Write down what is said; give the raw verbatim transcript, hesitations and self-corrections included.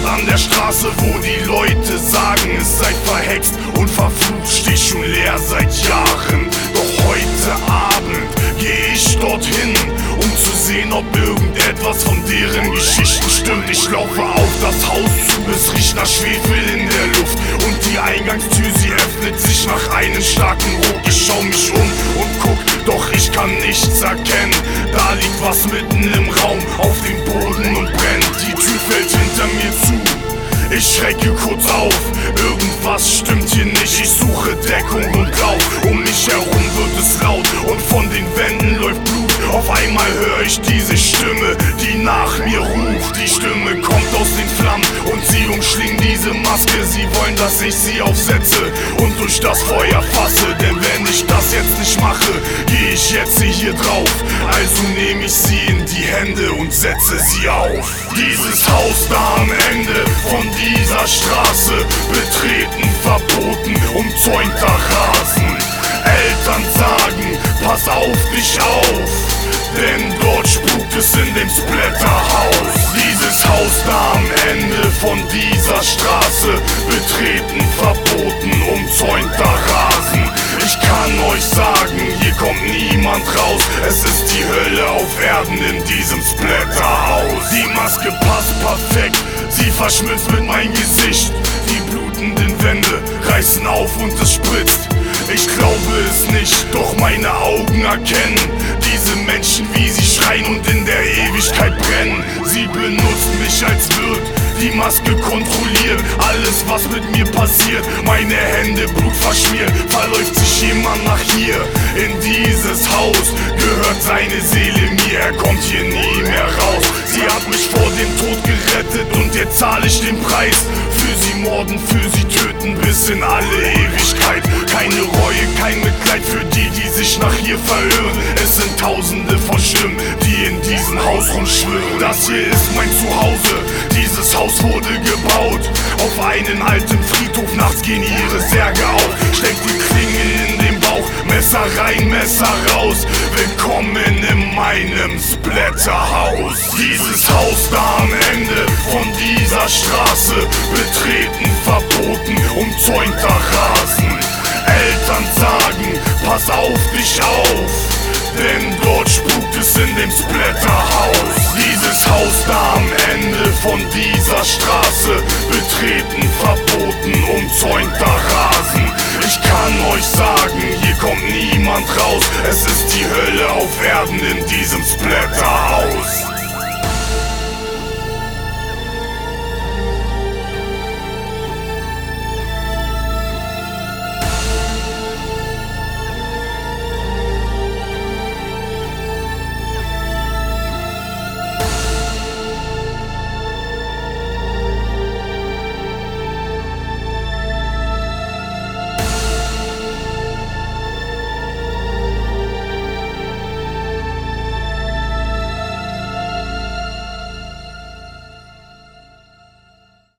Ort an der Straße, wo die Leute sagen, es sei verhext und verflucht, steht schon leer seit Jahren. Doch heute Abend geh ich dorthin, um zu sehen, ob irgendetwas von deren Geschichten stimmt. Ich laufe auf das Haus zu, es riecht nach Schwefel in der Luft und die Eingangstür, sie öffnet sich nach einem starken Ruck. Ich schau mich um und guck, doch ich kann nichts erkennen. Da liegt was mitten im Raum auf dem Boden und brennt. Die Tür fällt hinter mir zu. Ich schrecke kurz auf, irgendwas stimmt hier nicht. Ich suche Deckung und Lauf, um mich herum wird es laut und von den Wänden läuft Blut. Auf einmal höre ich diese Stimme, die nach mir ruft. Die Stimme kommt aus den Flammen und sie umschlingen diese Maske. Sie wollen, dass ich sie aufsetze und durch das Feuer fasse. Denn wenn ich das jetzt nicht mache, gehe ich jetzt hier drauf. Also nehme ich sie in die Hände und setze sie auf. Dieses Haus da am Ende von dieser Straße, betreten verboten, umzäunter Rasen. Eltern sagen, pass auf dich auf, denn dort spukt es in dem Splatterhaus. Dieses Haus da am Ende von dieser Straße, betreten verboten, umzäunter Rasen. Ich kann euch sagen, hier kommt niemand raus. Es ist die Hölle auf Erden in diesem Splatterhaus. Die Maske passt perfekt, sie verschmilzt mit meinem Gesicht. Die blutenden Wände reißen auf und es spritzt. Ich glaube es nicht, doch meine Augen erkennen diese Menschen, wie sie schreien und in der Ewigkeit brennen. Sie benutzen mich als Wirt, die Maske kontrolliert alles, was mit mir passiert. Meine Hände blutverschmiert, verläuft sich jemand nach hier. In dieses Haus gehört seine Seele mir, er kommt hier nie mehr raus. Sie hat mich vor dem Tod gerettet und jetzt zahle ich den Preis. Für sie morden, für sie töten bis in alle Ewigkeit. Keine Reue, kein Mitleid für die, die sich nach hier verirren. Es sind tausende von Stimmen, die in diesem Haus rumschwirren. Das hier ist mein Zuhause, dieses Haus wurde gebaut auf einen alten Friedhof. Nachts gehen ihre Särge auf, steckt die Klinge in den Bauch, Messer rein, Messer raus. Willkommen in meinem Splatterhaus. Dieses Haus da am Ende von dieser Straße, betreten verboten, umzäunter Rasen. Eltern sagen, pass auf dich auf, denn dort spukt es in dem Splatterhaus. Dieses Haus da am Ende von dieser Straße, betreten verboten, umzäunter Rasen. Ich kann euch sagen, hier kommt niemand raus. Es ist die Hölle auf Erden in diesem Splatterhaus.